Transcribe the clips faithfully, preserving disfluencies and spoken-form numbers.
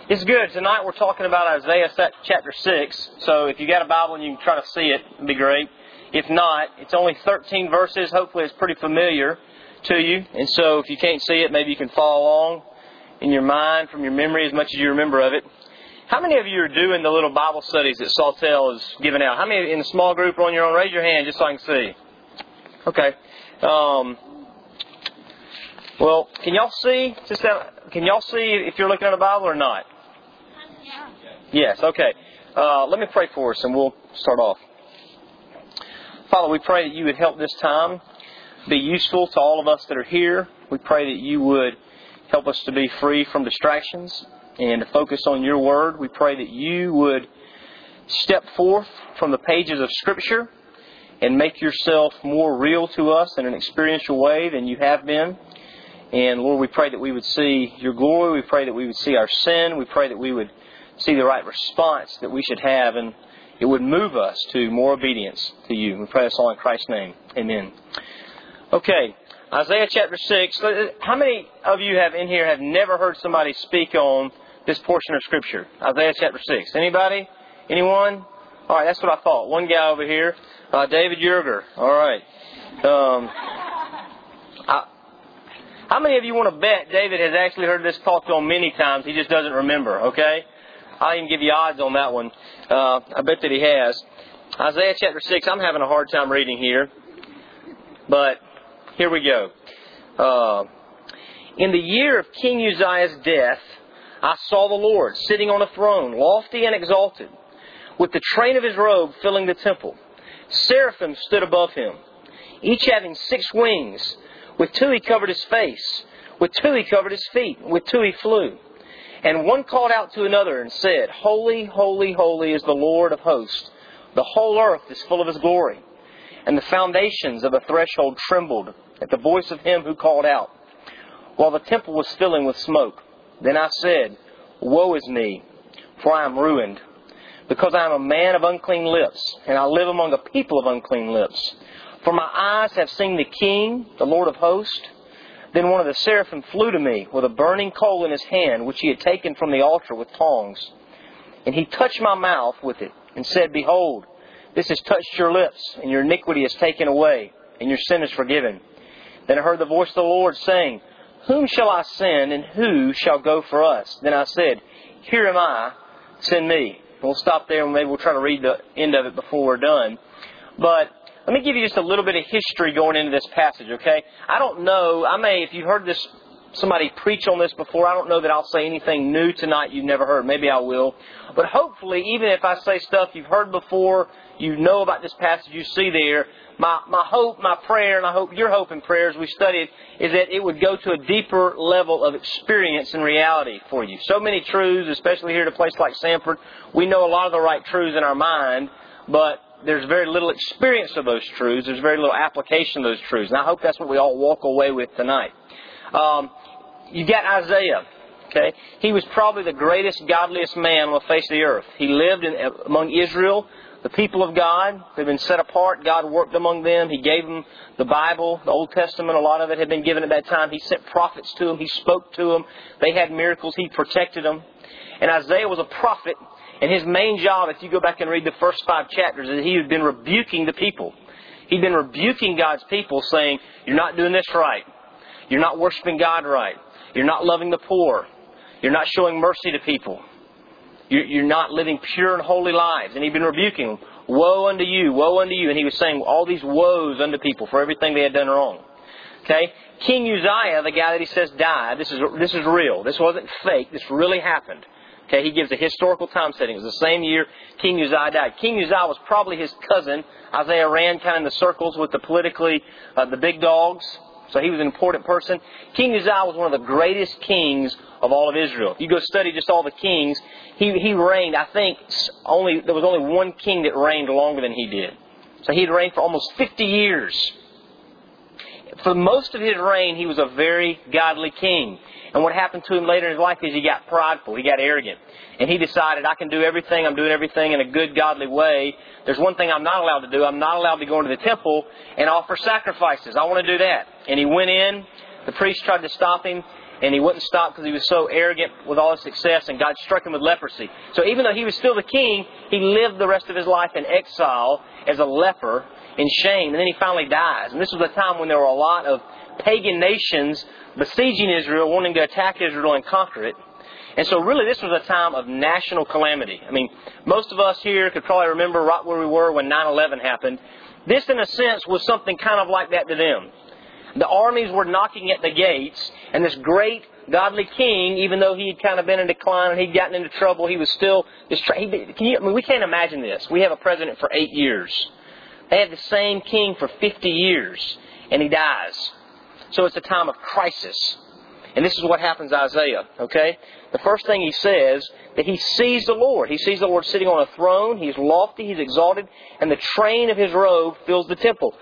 It's good. Tonight we're talking about Isaiah chapter six. So if you got a Bible and you can try to see it, it'd be great. If not, it's only thirteen verses. Hopefully it's pretty familiar to you. And so if you can't see it, maybe you can follow along in your mind from your memory as much as you remember of it. How many of you are doing the little Bible studies that Sawtell is giving out? How many in the small group or on your own? Raise your hand just so I can see. Okay. Um, well, can y'all see? Just that, can y'all see if you're looking at a Bible or not? Yes, okay. Uh, let me pray for us and we'll start off. Father, we pray that you would help this time be useful to all of us that are here. We pray that you would help us to be free from distractions and to focus on your word. We pray that you would step forth from the pages of Scripture and make yourself more real to us in an experiential way than you have been. And Lord, we pray that we would see your glory. We pray that we would see our sin. We pray that we would see the right response that we should have, and it would move us to more obedience to you. We pray this all in Christ's name. Amen. Okay, Isaiah chapter six. How many of you have in here have never heard somebody speak on this portion of Scripture? Isaiah chapter six. Anybody? Anyone? All right, that's what I thought. One guy over here, uh, David Yerger. All right. Um, I, how many of you want to bet David has actually heard this talked on many times? He just doesn't remember, okay? I'll even give you odds on that one. Uh, I bet that he has. Isaiah chapter six, I'm having a hard time reading here. But here we go. Uh, in the year of King Uzziah's death, I saw the Lord sitting on a throne, lofty and exalted, with the train of his robe filling the temple. Seraphim stood above him, each having six wings. With two he covered his face, with two he covered his feet, with two he flew. And one called out to another and said, Holy, holy, holy is the Lord of hosts. The whole earth is full of his glory. And the foundations of the threshold trembled at the voice of him who called out, while the temple was filling with smoke. Then I said, Woe is me, for I am ruined, because I am a man of unclean lips, and I live among a people of unclean lips. For my eyes have seen the King, the Lord of hosts. Then one of the seraphim flew to me with a burning coal in his hand, which he had taken from the altar with tongs. And he touched my mouth with it, and said, Behold, this has touched your lips, and your iniquity is taken away, and your sin is forgiven. Then I heard the voice of the Lord saying, Whom shall I send, and who shall go for us? Then I said, Here am I, send me. And we'll stop there, and maybe we'll try to read the end of it before we're done. But let me give you just a little bit of history going into this passage, okay? I don't know, I may, if you've heard this, somebody preach on this before, I don't know that I'll say anything new tonight you've never heard. Maybe I will. But hopefully, even if I say stuff you've heard before, you know about this passage, you see there, my, my hope, my prayer, and I hope your hope and prayer as we study it, is that it would go to a deeper level of experience and reality for you. So many truths, especially here at a place like Sanford, we know a lot of the right truths in our mind, but there's very little experience of those truths. There's very little application of those truths. And I hope that's what we all walk away with tonight. Um, you got Isaiah. Okay, he was probably the greatest, godliest man on the face of the earth. He lived in, among Israel, the people of God. They've been set apart. God worked among them. He gave them the Bible, the Old Testament. A lot of it had been given at that time. He sent prophets to them. He spoke to them. They had miracles. He protected them. And Isaiah was a prophet. And his main job, if you go back and read the first five chapters, is he had been rebuking the people. He'd been rebuking God's people, saying, You're not doing this right. You're not worshiping God right. You're not loving the poor. You're not showing mercy to people. You're not living pure and holy lives. And he'd been rebuking them. Woe unto you, woe unto you. And he was saying all these woes unto people for everything they had done wrong. Okay? King Uzziah, the guy that he says died, this is this is real. This wasn't fake. This really happened. Okay, he gives a historical time setting. It was the same year King Uzziah died. King Uzziah was probably his cousin. Isaiah ran kind of in the circles with the politically, uh, the big dogs. So he was an important person. King Uzziah was one of the greatest kings of all of Israel. If you go study just all the kings, he, he reigned, I think, only there was only one king that reigned longer than he did. So he had reigned for almost fifty years. For most of his reign, he was a very godly king. And what happened to him later in his life is he got prideful. He got arrogant. And he decided, I can do everything. I'm doing everything in a good, godly way. There's one thing I'm not allowed to do. I'm not allowed to go into the temple and offer sacrifices. I want to do that. And he went in. The priest tried to stop him. and he wouldn't stop because he was so arrogant with all his success, and God struck him with leprosy. So even though he was still the king, he lived the rest of his life in exile as a leper in shame, and then he finally dies. And this was a time when there were a lot of pagan nations besieging Israel, wanting to attack Israel and conquer it. And so really this was a time of national calamity. I mean, most of us here could probably remember right where we were when nine eleven happened. This, in a sense, was something kind of like that to them. The armies were knocking at the gates, and this great godly king, even though he had kind of been in decline and he'd gotten into trouble, he was still... He, can you, I mean, we can't imagine this. We have a president for eight years. They had the same king for fifty years, and he dies. So it's a time of crisis. And this is what happens to Isaiah, okay? The first thing he says, that he sees the Lord. He sees the Lord sitting on a throne. He's lofty, he's exalted, and the train of his robe fills the temple.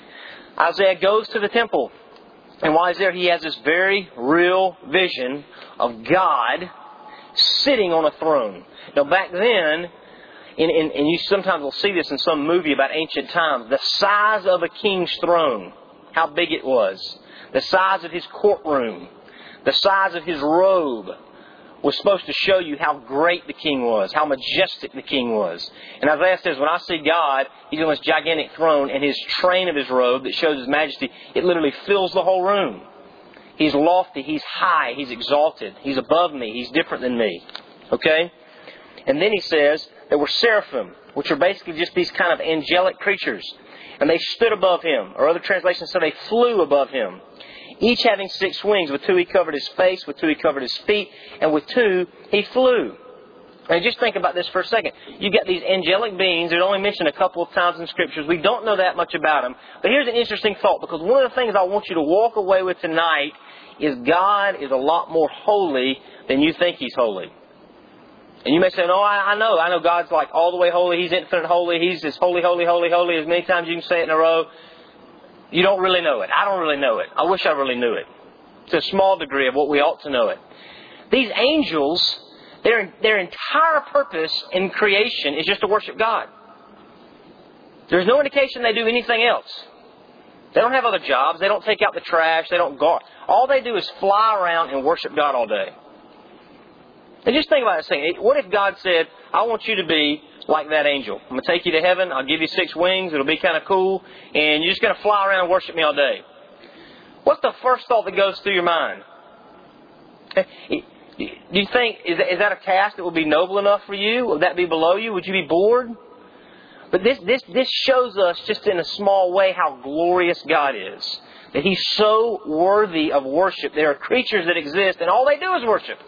Isaiah goes to the temple, and while he's there, he has this very real vision of God sitting on a throne. Now, back then, in, in, and you sometimes will see this in some movie about ancient times, the size of a king's throne, how big it was, the size of his courtroom, the size of his robe, was supposed to show you how great the king was, how majestic the king was. And Isaiah says, when I see God, he's on this gigantic throne, and his train of his robe that shows his majesty, it literally fills the whole room. He's lofty, he's high, he's exalted, he's above me, he's different than me. Okay? And then he says there were seraphim, which are basically just these kind of angelic creatures. And they stood above him, or other translations say they flew above him. Each having six wings. With two he covered his face, with two he covered his feet, and with two he flew. And just think about this for a second. You've got these angelic beings. They're only mentioned a couple of times in Scriptures. We don't know that much about them. But here's an interesting thought, because one of the things I want you to walk away with tonight is God is a lot more holy than you think He's holy. And you may say, no, I, I know. I know God's like all the way holy. He's infinite holy. He's as holy, holy, holy, holy as many times you can say it in a row. You don't really know it. I don't really know it. I wish I really knew it. To a small degree of what we ought to know it. These angels, their, their entire purpose in creation is just to worship God. There's no indication they do anything else. They don't have other jobs. They don't take out the trash. They don't guard. All they do is fly around and worship God all day. And just think about this thing. What if God said, I want you to be like that angel. I'm going to take you to heaven. I'll give you six wings. It'll be kind of cool. And you're just going to fly around and worship me all day. What's the first thought that goes through your mind? Do you think, is that, is that a task that would be noble enough for you? Would that be below you? Would you be bored? But this, this, this shows us just in a small way how glorious God is. That He's so worthy of worship. There are creatures that exist and all they do is worship.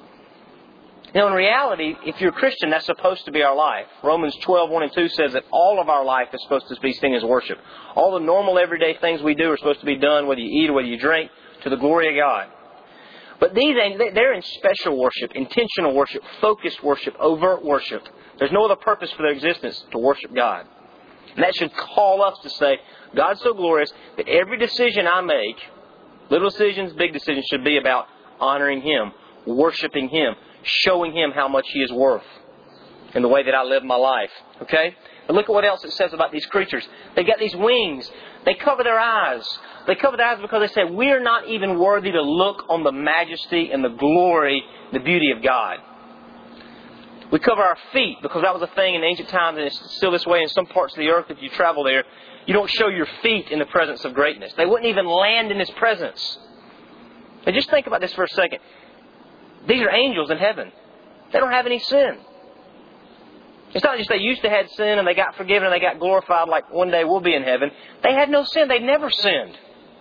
Now, in reality, if you're a Christian, that's supposed to be our life. Romans twelve, one and two says that all of our life is supposed to be seen as worship. All the normal everyday things we do are supposed to be done, whether you eat or whether you drink, to the glory of God. But these, they're in special worship, intentional worship, focused worship, overt worship. There's no other purpose for their existence to worship God. And that should call us to say, God's so glorious that every decision I make, little decisions, big decisions, should be about honoring Him, worshiping Him, showing Him how much He is worth in the way that I live my life. Okay? But look at what else it says about these creatures. They got these wings. They cover their eyes. They cover their eyes because they say, we're not even worthy to look on the majesty and the glory, the beauty of God. We cover our feet because that was a thing in ancient times, and it's still this way in some parts of the earth. If you travel there, you don't show your feet in the presence of greatness. They wouldn't even land in His presence. And just think about this for a second. These are angels in heaven. They don't have any sin. It's not just they used to have sin and they got forgiven and they got glorified like one day we'll be in heaven. They had no sin. They never sinned.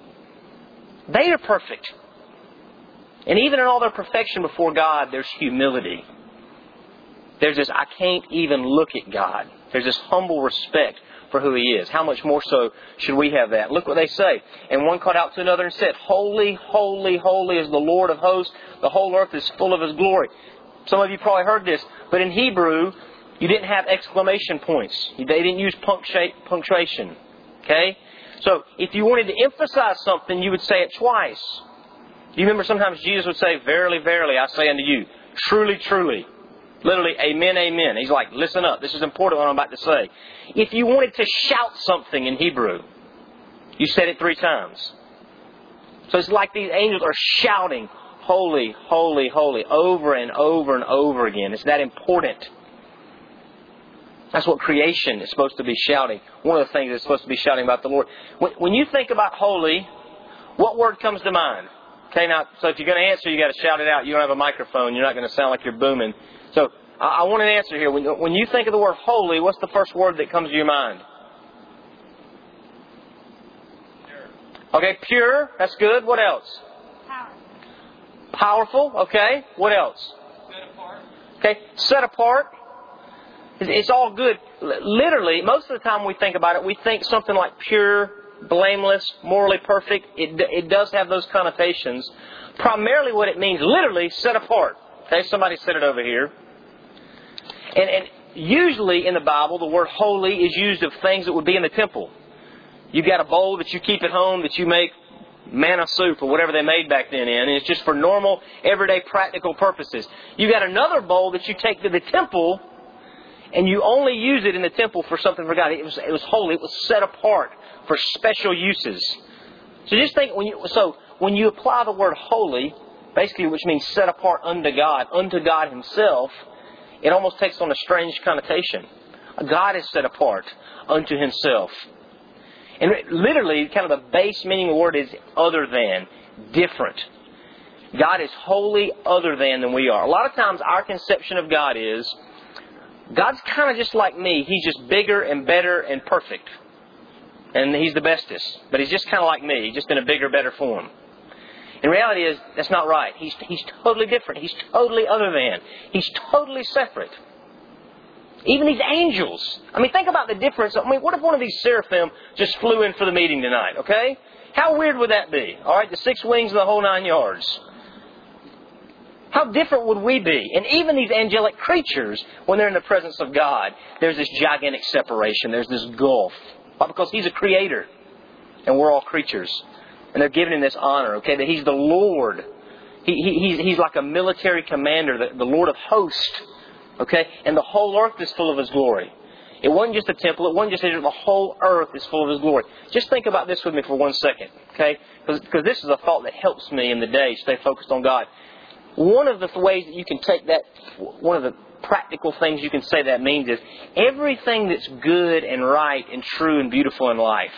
They are perfect. And even in all their perfection before God, there's humility. There's this, I can't even look at God. There's this humble respect for who He is. How much more so should we have that? Look what they say. And one called out to another and said, Holy, holy, holy is the Lord of hosts. The whole earth is full of His glory. Some of you probably heard this, but in Hebrew, you didn't have exclamation points. They didn't use punctuation. Okay? So, if you wanted to emphasize something, you would say it twice. Do you remember sometimes Jesus would say, Verily, verily, I say unto you, truly, truly. Literally, amen, amen. He's like, listen up. This is important what I'm about to say. If you wanted to shout something in Hebrew, you said it three times. So it's like these angels are shouting, holy, holy, holy, over and over and over again. It's that important. That's what creation is supposed to be shouting. One of the things it's supposed to be shouting about the Lord. When, when you think about holy, what word comes to mind? Okay, now, so if you're going to answer, you got to shout it out. You don't have a microphone. You're not going to sound like you're booming. So I, I want an answer here. When, when you think of the word holy, what's the first word that comes to your mind? Okay, pure. That's good. What else? Powerful. Powerful. Okay. What else? Set apart. Okay, set apart. It's all good. Literally, most of the time we think about it, we think something like pure, blameless, morally perfect. It, it does have those connotations. Primarily what it means, literally, set apart. Okay, somebody said it over here. And, and usually in the Bible, the word holy is used of things that would be in the temple. You've got a bowl that you keep at home that you make manna soup or whatever they made back then in. And it's just for normal, everyday, practical purposes. You've got another bowl that you take to the temple and you only use it in the temple for something for God. It was, it was holy. It was set apart for special uses. So just think, when you, so when you apply the word holy, basically which means set apart unto God, unto God Himself, it almost takes on a strange connotation. God is set apart unto Himself. And literally, kind of the base meaning of the word is other than, different. God is wholly other than than we are. A lot of times our conception of God is, God's kind of just like me. He's just bigger and better and perfect. And He's the bestest. But He's just kind of like me, just in a bigger, better form. And reality is, that's not right. He's, he's totally different. He's totally other than. He's totally separate. Even these angels. I mean, think about the difference. I mean, what if one of these seraphim just flew in for the meeting tonight, okay? How weird would that be? All right, the six wings and the whole nine yards. How different would we be? And even these angelic creatures, when they're in the presence of God, there's this gigantic separation. There's this gulf. Why? Because He's a creator. And we're all creatures. And they're giving Him this honor, okay, that He's the Lord. He, he, he's, he's like a military commander, the, the Lord of hosts. Okay? And the whole earth is full of His glory. It wasn't just a temple. It wasn't just Israel. The whole earth is full of His glory. Just think about this with me for one second. Okay? Because this is a thought that helps me in the day stay focused on God. One of the ways that you can take that, one of the practical things you can say that means is everything that's good and right and true and beautiful in life,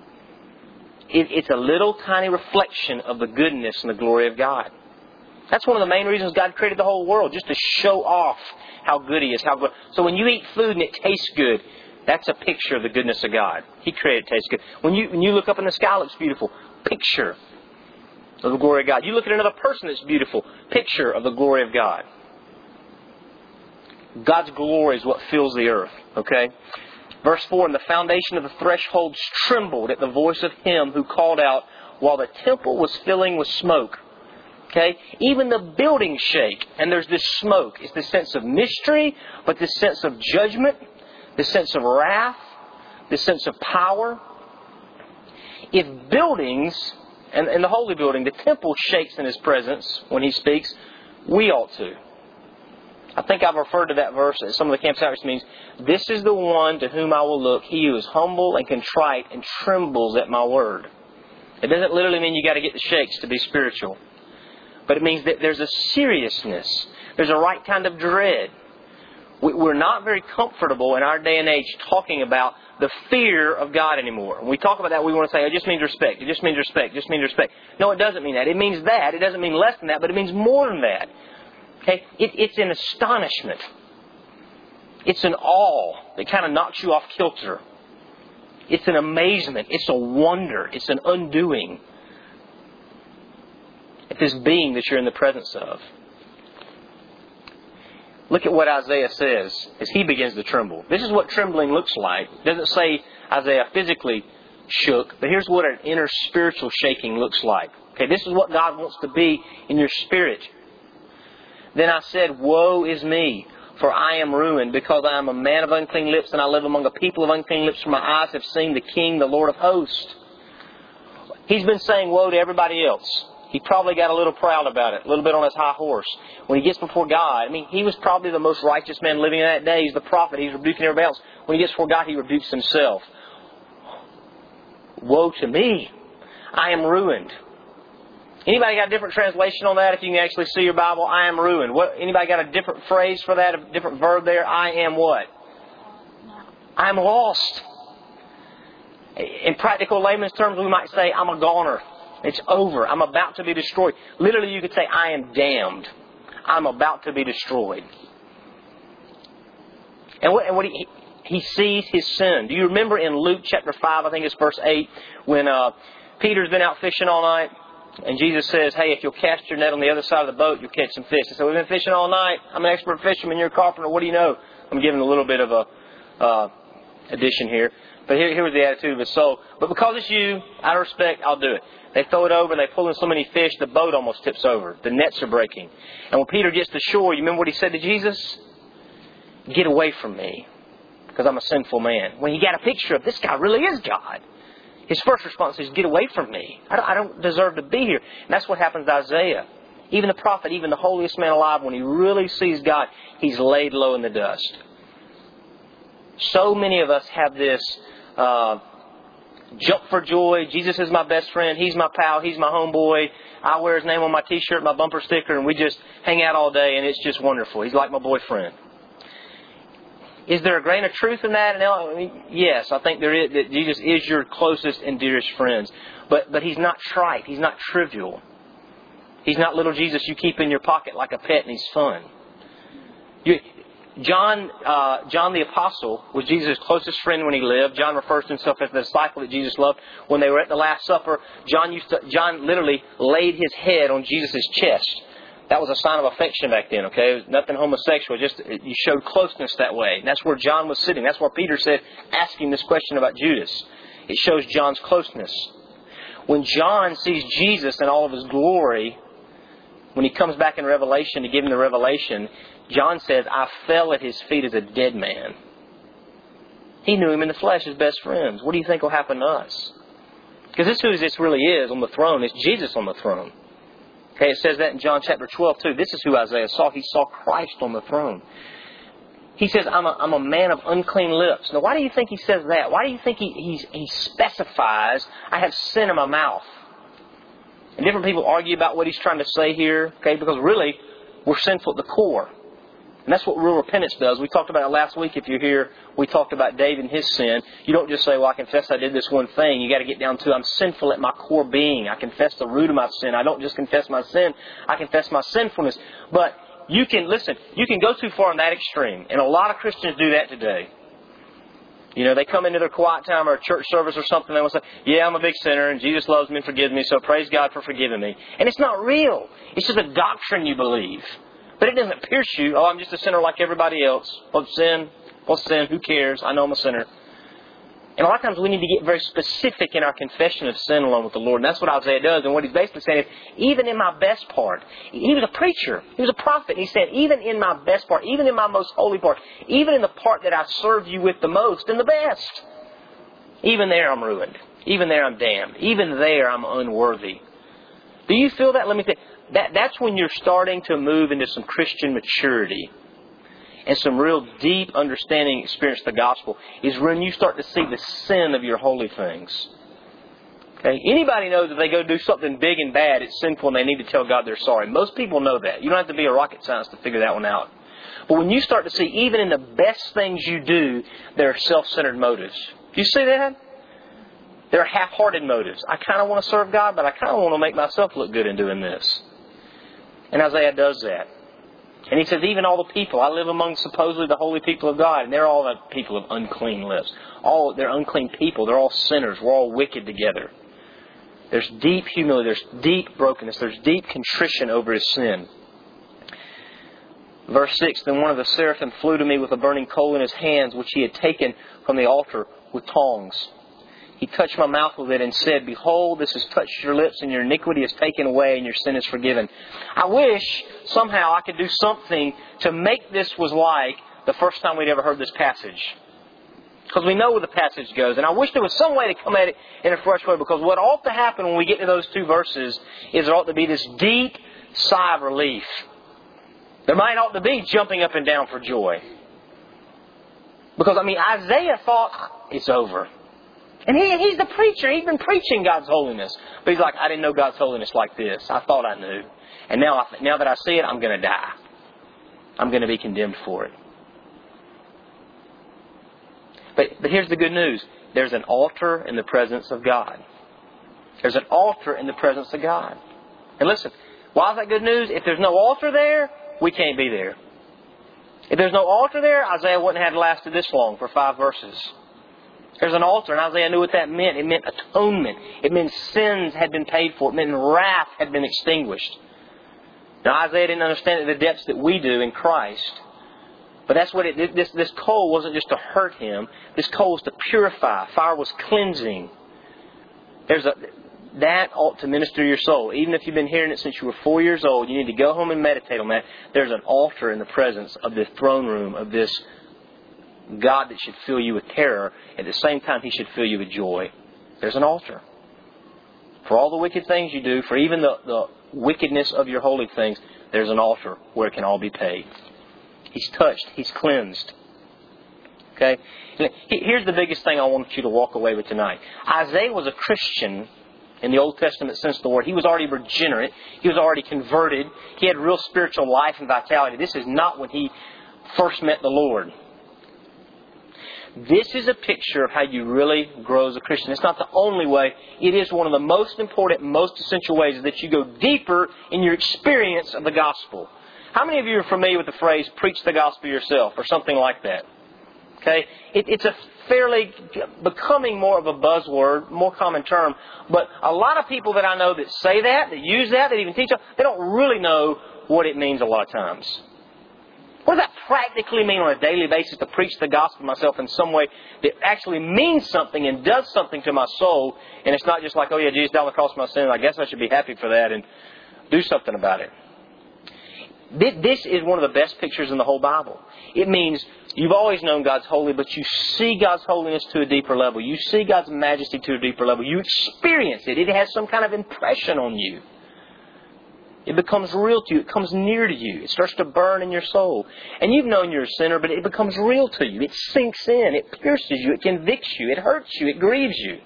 it, it's a little tiny reflection of the goodness and the glory of God. That's one of the main reasons God created the whole world, just to show off how good He is. How good. So when you eat food and it tastes good, that's a picture of the goodness of God. He created it to taste good. When you, when you look up in the sky, it looks beautiful. Picture of the glory of God. You look at another person that's beautiful. Picture of the glory of God. God's glory is what fills the earth. Okay? Verse four, and the foundation of the thresholds trembled at the voice of Him who called out while the temple was filling with smoke. Okay? Even the buildings shake, and there's this smoke. It's this sense of mystery, but this sense of judgment, this sense of wrath, this sense of power. If buildings, and, and the holy building, the temple shakes in His presence when He speaks, we ought to. I think I've referred to that verse as some of the campus outreach means, this is the one to whom I will look, he who is humble and contrite and trembles at my word. It doesn't literally mean you got to get the shakes to be spiritual. But it means that there's a seriousness. There's a right kind of dread. We're not very comfortable in our day and age talking about the fear of God anymore. When we talk about that, we want to say, it just means respect. It just means respect. It just means respect. No, it doesn't mean that. It means that. It doesn't mean less than that, but it means more than that. Okay? It, it's an astonishment. It's an awe that kind of knocks you off kilter. It's an amazement. It's a wonder. It's an undoing. At this being that you're in the presence of. Look at what Isaiah says as he begins to tremble. This is what trembling looks like. It doesn't say Isaiah physically shook, but here's what an inner spiritual shaking looks like. Okay, this is what God wants to be in your spirit. Then I said, woe is me, for I am ruined, because I am a man of unclean lips, and I live among a people of unclean lips, for my eyes have seen the King, the Lord of hosts. He's been saying woe to everybody else. He probably got a little proud about it, a little bit on his high horse. When he gets before God, I mean, he was probably the most righteous man living in that day. He's the prophet. He's rebuking everybody else. When he gets before God, he rebukes himself. Woe to me. I am ruined. Anybody got a different translation on that? If you can actually see your Bible, I am ruined. What? Anybody got a different phrase for that? A different verb there? I am what? I am lost. In practical layman's terms, we might say, I'm a goner. It's over. I'm about to be destroyed. Literally, you could say, I am damned. I'm about to be destroyed. And what, and what he, he sees his sin. Do you remember in Luke chapter five, I think it's verse eight, when uh, Peter's been out fishing all night, and Jesus says, hey, if you'll cast your net on the other side of the boat, you'll catch some fish. He said, we've been fishing all night. I'm an expert fisherman. You're a carpenter. What do you know? I'm giving a little bit of a uh, addition here. But here, here was the attitude of his soul. But because it's you, out of respect, I'll do it. They throw it over. They pull in so many fish, the boat almost tips over. The nets are breaking. And when Peter gets to shore, you remember what he said to Jesus? Get away from me, because I'm a sinful man. When he got a picture of this guy really is God, his first response is, get away from me. I don't, I don't deserve to be here. And that's what happens to Isaiah. Even the prophet, even the holiest man alive, when he really sees God, he's laid low in the dust. So many of us have this uh, jump for joy. Jesus is my best friend. He's my pal. He's my homeboy. I wear his name on my T-shirt, my bumper sticker, and we just hang out all day, and it's just wonderful. He's like my boyfriend. Is there a grain of truth in that? I mean, yes, I think there is. That Jesus is your closest and dearest friends. But but He's not trite. He's not trivial. He's not little Jesus you keep in your pocket like a pet and He's fun. You, John uh, John the Apostle was Jesus' closest friend when he lived. John refers to himself as the disciple that Jesus loved. When they were at the Last Supper, John used to, John literally laid his head on Jesus' chest. That was a sign of affection back then, okay? It was nothing homosexual. Just you showed closeness that way. And that's where John was sitting. That's where Peter said, asking this question about Judas. It shows John's closeness. When John sees Jesus in all of His glory, when he comes back in Revelation to give him the revelation, John says, I fell at His feet as a dead man. He knew Him in the flesh as best friends. What do you think will happen to us? Because this is who this really is on the throne. It's Jesus on the throne. Okay, it says that in John chapter twelve too. This is who Isaiah saw. He saw Christ on the throne. He says, I'm a, I'm a man of unclean lips. Now, why do you think he says that? Why do you think he, he, he specifies, I have sin in my mouth? And different people argue about what he's trying to say here. Okay, because really, we're sinful at the core. And that's what real repentance does. We talked about it last week. If you're here, we talked about David and his sin. You don't just say, well, I confess I did this one thing. You got to get down to, I'm sinful at my core being. I confess the root of my sin. I don't just confess my sin. I confess my sinfulness. But you can, listen, you can go too far in that extreme. And a lot of Christians do that today. You know, they come into their quiet time or a church service or something, they will say, yeah, I'm a big sinner and Jesus loves me and forgives me, so praise God for forgiving me. And it's not real. It's just a doctrine you believe. But it doesn't pierce you. Oh, I'm just a sinner like everybody else. What's sin? What's sin? Who cares? I know I'm a sinner. And a lot of times we need to get very specific in our confession of sin along with the Lord. And that's what Isaiah does. And what he's basically saying is, even in my best part, he was a preacher. He was a prophet. And he said, even in my best part, even in my most holy part, even in the part that I serve you with the most and the best, even there I'm ruined. Even there I'm damned. Even there I'm unworthy. Do you feel that? Let me say, that, that's when you're starting to move into some Christian maturity and some real deep understanding experience of the gospel, is when you start to see the sin of your holy things. Okay? Anybody knows if they go do something big and bad, it's sinful and they need to tell God they're sorry. Most people know that. You don't have to be a rocket scientist to figure that one out. But when you start to see, even in the best things you do, there are self-centered motives. Do you see that? There are half-hearted motives. I kind of want to serve God, but I kind of want to make myself look good in doing this. And Isaiah does that. And he says, even all the people, I live among supposedly the holy people of God, and they're all the people of unclean lips. All they're unclean people. They're all sinners. We're all wicked together. There's deep humility. There's deep brokenness. There's deep contrition over his sin. Verse six, then one of the seraphim flew to me with a burning coal in his hands, which he had taken from the altar with tongs. He touched my mouth with it and said, behold, this has touched your lips and your iniquity is taken away and your sin is forgiven. I wish somehow I could do something to make this was like the first time we'd ever heard this passage. Because we know where the passage goes. And I wish there was some way to come at it in a fresh way. Because what ought to happen when we get to those two verses is there ought to be this deep sigh of relief. There might ought to be jumping up and down for joy. Because, I mean, Isaiah thought, it's over. And he, he's the preacher. He's been preaching God's holiness. But he's like, I didn't know God's holiness like this. I thought I knew. And now, I, now that I see it, I'm going to die. I'm going to be condemned for it. But, but here's the good news. There's an altar in the presence of God. There's an altar in the presence of God. And listen, why is that good news? If there's no altar there, we can't be there. If there's no altar there, Isaiah wouldn't have lasted this long for five verses. There's an altar, and Isaiah knew what that meant. It meant atonement. It meant sins had been paid for. It meant wrath had been extinguished. Now, Isaiah didn't understand it at the depths that we do in Christ. But that's what it, this, this coal wasn't just to hurt him. This coal was to purify. Fire was cleansing. There's a, that ought to minister to your soul. Even if you've been hearing it since you were four years old, you need to go home and meditate on that. There's an altar in the presence of this throne room, of this God that should fill you with terror. At the same time, He should fill you with joy. There's an altar. For all the wicked things you do, for even the, the wickedness of your holy things, there's an altar where it can all be paid. He's touched. He's cleansed. Okay? Here's the biggest thing I want you to walk away with tonight. Isaiah was a Christian in the Old Testament sense of the word. He was already regenerate. He was already converted. He had real spiritual life and vitality. This is not when he first met the Lord. This is a picture of how you really grow as a Christian. It's not the only way. It is one of the most important, most essential ways that you go deeper in your experience of the gospel. How many of you are familiar with the phrase, preach the gospel yourself, or something like that? Okay? It, it's a fairly, becoming more of a buzzword, more common term. But a lot of people that I know that say that, that use that, that even teach it, they don't really know what it means a lot of times. What does that practically mean on a daily basis, to preach the gospel myself in some way that actually means something and does something to my soul? And it's not just like, oh yeah, Jesus died on the cross for my sin, I guess I should be happy for that and do something about it. This is one of the best pictures in the whole Bible. It means you've always known God's holy, but you see God's holiness to a deeper level. You see God's majesty to a deeper level. You experience it. It has some kind of impression on you. It becomes real to you. It comes near to you. It starts to burn in your soul. And you've known you're a sinner, but it becomes real to you. It sinks in. It pierces you. It convicts you. It hurts you. It grieves you.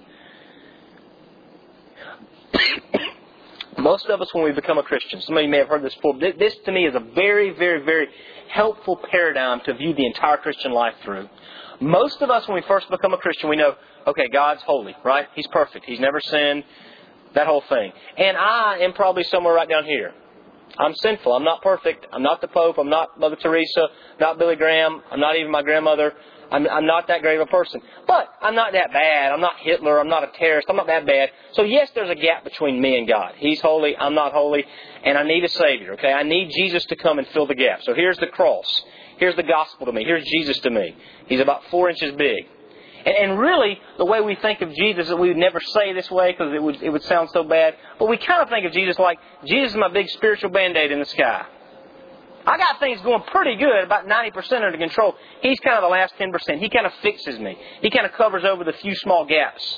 Most of us, when we become a Christian, some of you may have heard this before, but this to me is a very, very, very helpful paradigm to view the entire Christian life through. Most of us, when we first become a Christian, we know, okay, God's holy, right? He's perfect. He's never sinned. That whole thing. And I am probably somewhere right down here. I'm sinful. I'm not perfect. I'm not the Pope. I'm not Mother Teresa. Not Billy Graham. I'm not even my grandmother. I'm, I'm not that great of a person. But I'm not that bad. I'm not Hitler. I'm not a terrorist. I'm not that bad. So yes, there's a gap between me and God. He's holy. I'm not holy. And I need a Savior. Okay, I need Jesus to come and fill the gap. So here's the cross. Here's the gospel to me. Here's Jesus to me. He's about four inches big. And, and really, the way we think of Jesus, we would never say this way because it would, it would sound so bad. But we kind of think of Jesus like, Jesus is my big spiritual Band-Aid in the sky. I got things going pretty good, about ninety percent under control. He's kind of the last ten percent. He kind of fixes me. He kind of covers over the few small gaps.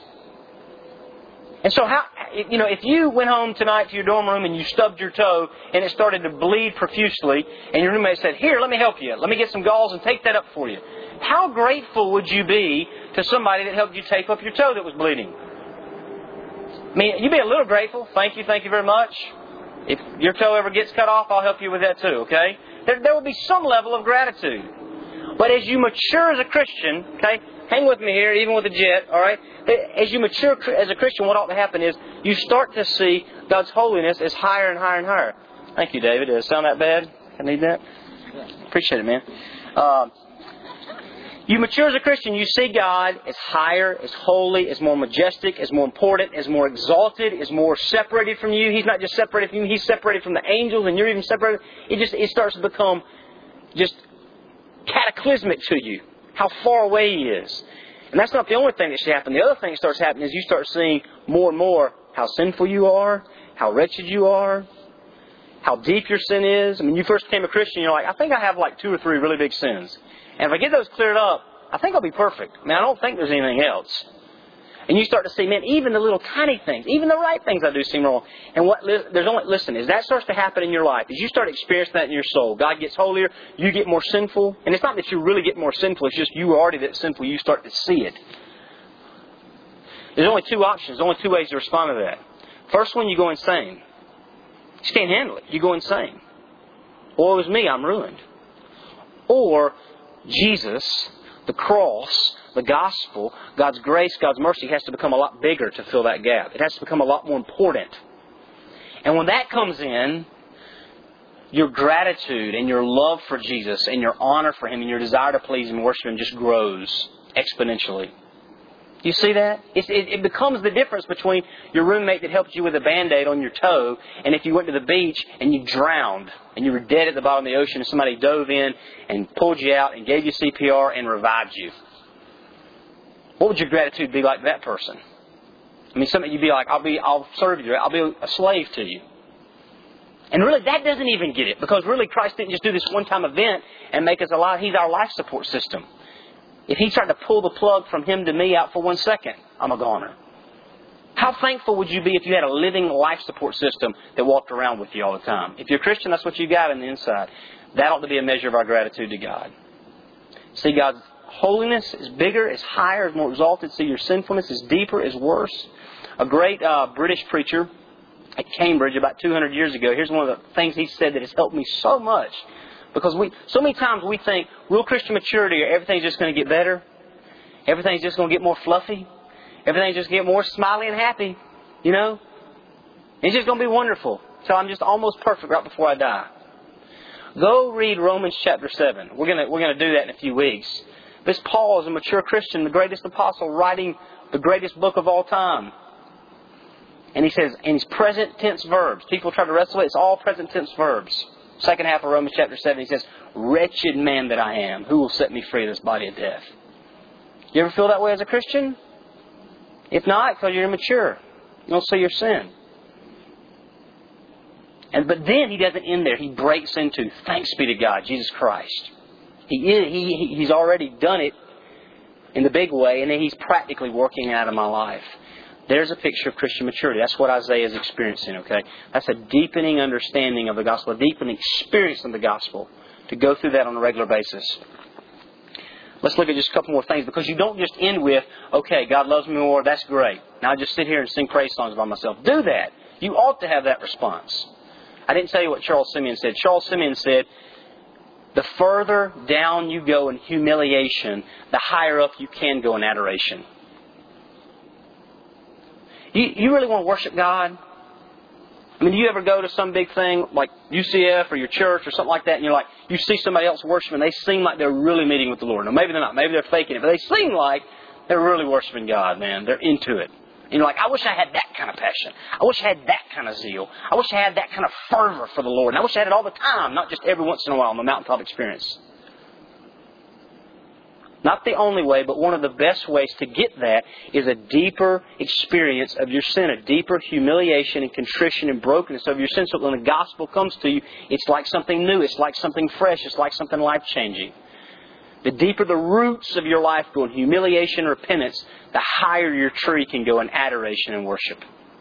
And so, how you know, if you went home tonight to your dorm room and you stubbed your toe and it started to bleed profusely, and your roommate said, "Here, let me help you. Let me get some gauze and take that up for you." How grateful would you be to somebody that helped you tape up your toe that was bleeding? I mean, you'd be a little grateful. Thank you, thank you very much. If your toe ever gets cut off, I'll help you with that too, okay? There, there will be some level of gratitude. But as you mature as a Christian, okay, hang with me here, even with a jet, all right? As you mature as a Christian, what ought to happen is you start to see God's holiness as higher and higher and higher. Thank you, David. Does it sound that bad? I need that? Appreciate it, man. Uh, You mature as a Christian, you see God as higher, as holy, as more majestic, as more important, as more exalted, as more separated from you. He's not just separated from you, He's separated from the angels, and you're even separated. It just it starts to become just cataclysmic to you, how far away He is. And that's not the only thing that should happen. The other thing that starts happening is you start seeing more and more how sinful you are, how wretched you are, how deep your sin is. I mean, you first became a Christian, you're like, I think I have like two or three really big sins. And if I get those cleared up, I think I'll be perfect. I mean, I don't think there's anything else. And you start to see, man, even the little tiny things, even the right things I do seem wrong. And what there's only, listen, as that starts to happen in your life, as you start experiencing that in your soul, God gets holier, you get more sinful. And it's not that you really get more sinful, it's just you are already that sinful, you start to see it. There's only two options, only two ways to respond to that. First one, you go insane. You just can't handle it. You go insane. Woe is me, I'm ruined. Or Jesus, the cross, the gospel, God's grace, God's mercy has to become a lot bigger to fill that gap. It has to become a lot more important. And when that comes in, your gratitude and your love for Jesus and your honor for Him and your desire to please Him and worship Him just grows exponentially. You see that? It, it, it becomes the difference between your roommate that helped you with a Band-Aid on your toe and if you went to the beach and you drowned and you were dead at the bottom of the ocean and somebody dove in and pulled you out and gave you C P R and revived you. What would your gratitude be like to that person? I mean, something you'd be like, I'll be, I'll serve you. I'll be a slave to you. And really, that doesn't even get it. Because really, Christ didn't just do this one-time event and make us alive. He's our life support system. If He tried to pull the plug from Him to me out for one second, I'm a goner. How thankful would you be if you had a living life support system that walked around with you all the time? If you're a Christian, that's what you got on the inside. That ought to be a measure of our gratitude to God. See, God's holiness is bigger, is higher, is more exalted. See, your sinfulness is deeper, is worse. A great uh, British preacher at Cambridge about two hundred years ago, here's one of the things he said that has helped me so much. Because we, so many times we think real Christian maturity, everything's just going to get better. Everything's just going to get more fluffy. Everything's just going to get more smiley and happy. You know? It's just going to be wonderful. So I'm just almost perfect right before I die. Go read Romans chapter seven. We're going to, we're going to do that in a few weeks. This Paul is a mature Christian, the greatest apostle, writing the greatest book of all time. And he says, in his present tense verbs. People try to wrestle it. It's all present tense verbs. Second half of Romans chapter seven, he says, wretched man that I am, who will set me free of this body of death? You ever feel that way as a Christian? If not, because you're immature. You don't see your sin. And But then he doesn't end there. He breaks into, thanks be to God, Jesus Christ. He is, he, He's already done it in the big way, and then He's practically working it out of my life. There's a picture of Christian maturity. That's what Isaiah is experiencing, okay? That's a deepening understanding of the gospel, a deepening experience of the gospel, to go through that on a regular basis. Let's look at just a couple more things, because you don't just end with, okay, God loves me more, that's great. Now I just sit here and sing praise songs by myself. Do that. You ought to have that response. I didn't tell you what Charles Simeon said. Charles Simeon said, the further down you go in humiliation, the higher up you can go in adoration. You, you really want to worship God? I mean, do you ever go to some big thing like U C F or your church or something like that, and you're like, you see somebody else worshiping, they seem like they're really meeting with the Lord. Now, maybe they're not. Maybe they're faking it. But they seem like they're really worshiping God, man. They're into it. And you're like, I wish I had that kind of passion. I wish I had that kind of zeal. I wish I had that kind of fervor for the Lord. And I wish I had it all the time, not just every once in a while on the mountaintop experience. Not the only way, but one of the best ways to get that is a deeper experience of your sin, a deeper humiliation and contrition and brokenness of your sin. So when the gospel comes to you, it's like something new. It's like something fresh. It's like something life-changing. The deeper the roots of your life go in humiliation and repentance, the higher your tree can go in adoration and worship.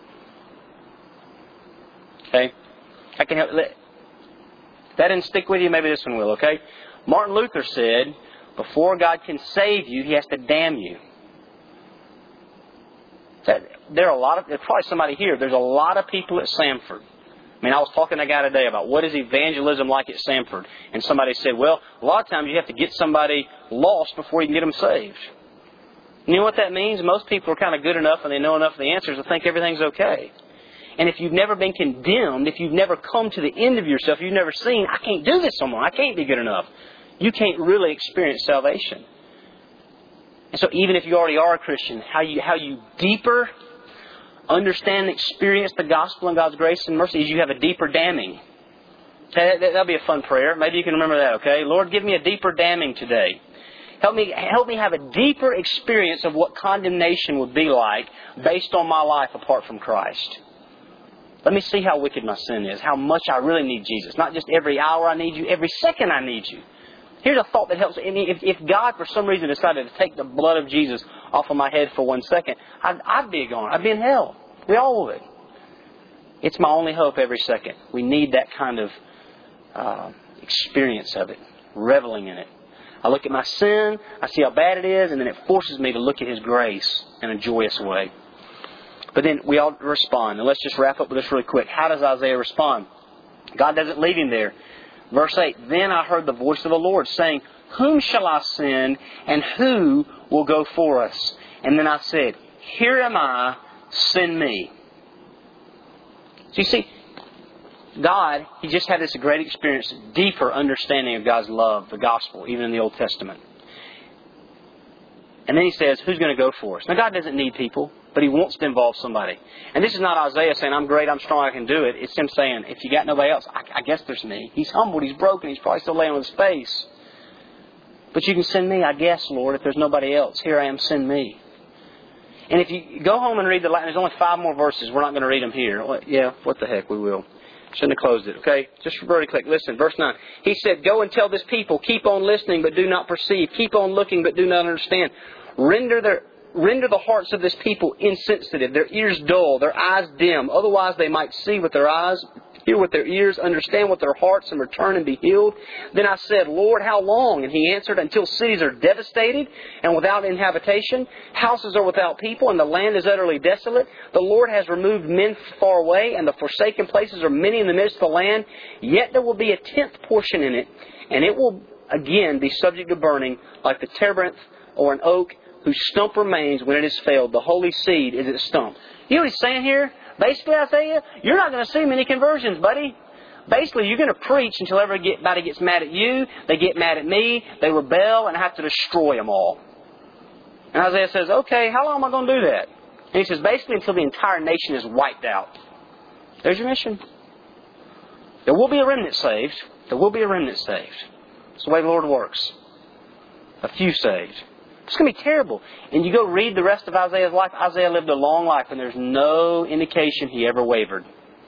Okay? I can help. That didn't stick with you, maybe this one will, okay? Martin Luther said, before God can save you, He has to damn you. There are a lot of, there's probably somebody here, there's a lot of people at Samford. I mean, I was talking to a guy today about what is evangelism like at Samford. And somebody said, well, a lot of times you have to get somebody lost before you can get them saved. You know what that means? Most people are kind of good enough and they know enough of the answers to think everything's okay. And if you've never been condemned, if you've never come to the end of yourself, you've never seen, I can't do this anymore, I can't be good enough, you can't really experience salvation. And so even if you already are a Christian, how you how you deeper understand and experience the gospel and God's grace and mercy is you have a deeper damning. Okay, that'll be a fun prayer. Maybe you can remember that, okay? Lord, give me a deeper damning today. Help me, help me have a deeper experience of what condemnation would be like based on my life apart from Christ. Let me see how wicked my sin is, how much I really need Jesus. Not just every hour I need you, every second I need you. Here's a thought that helps. If, if God, for some reason, decided to take the blood of Jesus off of my head for one second, I'd, I'd be gone. I'd be in hell. We all would. It's my only hope every second. We need that kind of uh, experience of it, reveling in it. I look at my sin, I see how bad it is, and then it forces me to look at His grace in a joyous way. But then we all respond. And let's just wrap up with this really quick. How does Isaiah respond? God doesn't leave him there. Verse eight, then I heard the voice of the Lord saying, whom shall I send, and who will go for us? And then I said, here am I, send me. So you see, God, He just had this great experience, deeper understanding of God's love, the gospel, even in the Old Testament. And then He says, who's going to go for us? Now, God doesn't need people, but He wants to involve somebody. And this is not Isaiah saying, I'm great, I'm strong, I can do it. It's Him saying, if you got nobody else, I, I guess there's me. He's humbled, He's broken, He's probably still laying on His face. But you can send me, I guess, Lord, if there's nobody else. Here I am, send me. And if you go home and read the Latin, there's only five more verses. We're not going to read them here. Well, yeah, what the heck, we will. Shouldn't have closed it, okay? Just very quick. Listen, verse nine. He said, go and tell this people, keep on listening but do not perceive. Keep on looking but do not understand. Render their render the hearts of this people insensitive, their ears dull, their eyes dim. Otherwise they might see with their eyes, hear with their ears, understand with their hearts, and return and be healed. Then I said, Lord, how long? And He answered, until cities are devastated and without inhabitation, houses are without people, and the land is utterly desolate. The Lord has removed men far away, and the forsaken places are many in the midst of the land. Yet there will be a tenth portion in it, and it will again be subject to burning, like the terebinth or an oak, whose stump remains when it is failed. The holy seed is its stump. You know what He's saying here? Basically, Isaiah, you're not going to see many conversions, buddy. Basically, you're going to preach until everybody gets mad at you, they get mad at me, they rebel, and I have to destroy them all. And Isaiah says, okay, how long am I going to do that? And he says, basically until the entire nation is wiped out. There's your mission. There will be a remnant saved. There will be a remnant saved. That's the way the Lord works. A few saved. It's going to be terrible. And you go read the rest of Isaiah's life. Isaiah lived a long life, and there's no indication he ever wavered.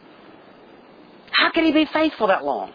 How could he be faithful that long?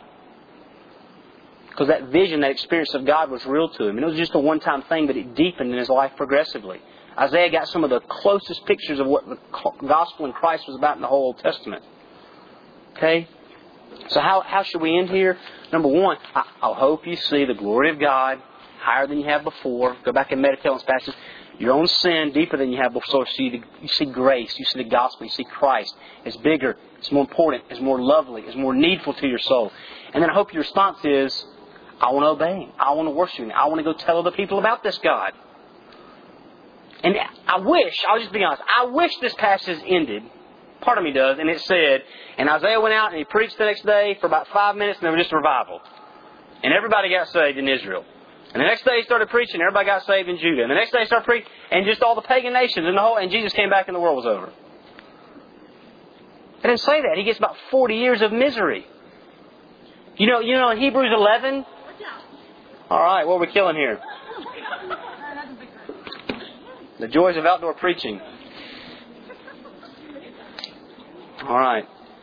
Because that vision, that experience of God was real to him. And it was just a one-time thing, but it deepened in his life progressively. Isaiah got some of the closest pictures of what the gospel in Christ was about in the whole Old Testament. Okay? So how, how should we end here? Number one, I, I hope you see the glory of God higher than you have before. Go back and meditate on this passage. Your own sin deeper than you have before. So you, you see grace. You see the gospel. You see Christ. It's bigger. It's more important. It's more lovely. It's more needful to your soul. And then I hope your response is, I want to obey Him. I want to worship Him. I want to go tell other people about this God. And I wish, I'll just be honest, I wish this passage ended. Part of me does. And it said, and Isaiah went out and he preached the next day for about five minutes and there was just a revival. And everybody got saved in Israel. And the next day he started preaching, and everybody got saved in Judah. And the next day he started preaching, and just all the pagan nations and the whole, and Jesus came back and the world was over. I didn't say that. He gets about forty years of misery. You know, you know in Hebrews eleven? All right, what are we killing here? The joys of outdoor preaching. All right.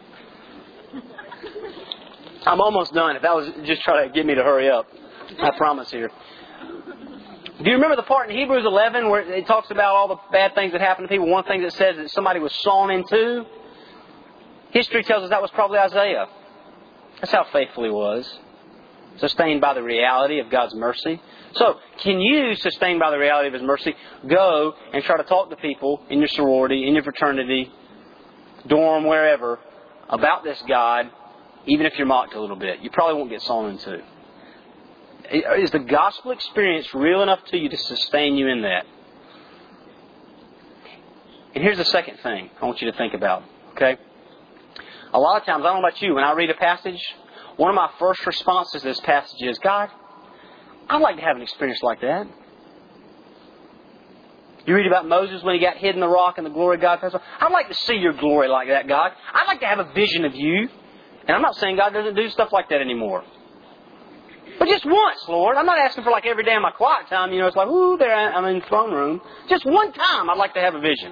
I'm almost done. If that was just trying to get me to hurry up. I promise here. Do you remember the part in Hebrews eleven where it talks about all the bad things that happen to people? One thing that says that somebody was sawn in two. History tells us that was probably Isaiah. That's how faithful he was. Sustained by the reality of God's mercy. So, can you, sustained by the reality of His mercy, go and try to talk to people in your sorority, in your fraternity, dorm, wherever, about this God, even if you're mocked a little bit? You probably won't get sawn in two. Is the gospel experience real enough to you to sustain you in that? And here's the second thing I want you to think about. Okay? A lot of times, I don't know about you, when I read a passage, one of my first responses to this passage is, God, I'd like to have an experience like that. You read about Moses when he got hid in the rock and the glory of God passed over. I'd like to see your glory like that, God. I'd like to have a vision of you. And I'm not saying God doesn't do stuff like that anymore. But just once, Lord. I'm not asking for like every day in my quiet time. You know, it's like, ooh, there I'm in the throne room. Just one time I'd like to have a vision.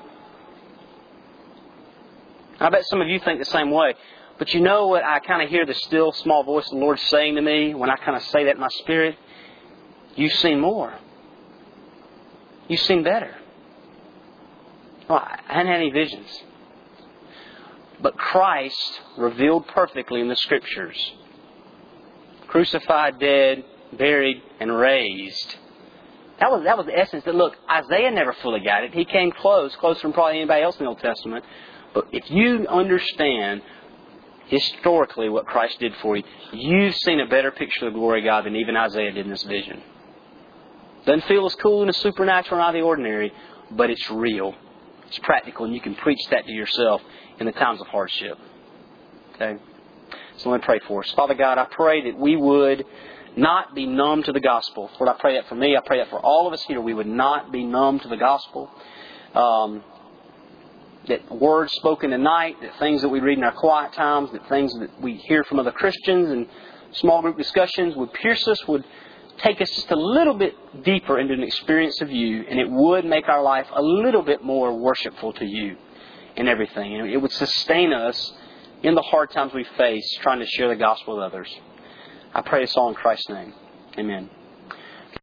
I bet some of you think the same way. But you know what I kind of hear the still small voice of the Lord saying to me when I kind of say that in my spirit? You've seen more. You've seen better. Well, I hadn't had any visions. But Christ revealed perfectly in the Scriptures, crucified, dead, buried, and raised, That was that was the essence. That look, Isaiah never fully got it. He came close, closer than probably anybody else in the Old Testament. But if you understand historically what Christ did for you, you've seen a better picture of the glory of God than even Isaiah did in this vision. Doesn't feel as cool and as supernatural and out of the ordinary, but it's real. It's practical, and you can preach that to yourself in the times of hardship. Okay? So let me pray for us. Father God, I pray that we would not be numb to the gospel. Lord, I pray that for me. I pray that for all of us here. We would not be numb to the gospel. Um, that words spoken tonight, that things that we read in our quiet times, that things that we hear from other Christians and small group discussions would pierce us, would take us just a little bit deeper into an experience of You, and it would make our life a little bit more worshipful to You in everything. And it would sustain us in the hard times we face trying to share the gospel with others. I pray this all in Christ's name. Amen.